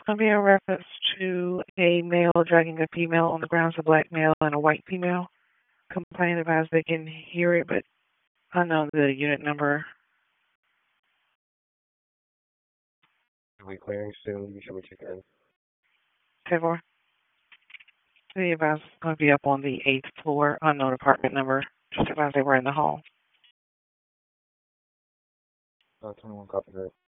Going to be a reference to a male dragging a female on the grounds of black male and a white female. Complaint advised they can hear it, but I know the unit number. Are we clearing soon? Should we check in? 10-4. The advised is going to be up on the 8th floor, unknown apartment number. Just advised they were in the hall. 21, copy that.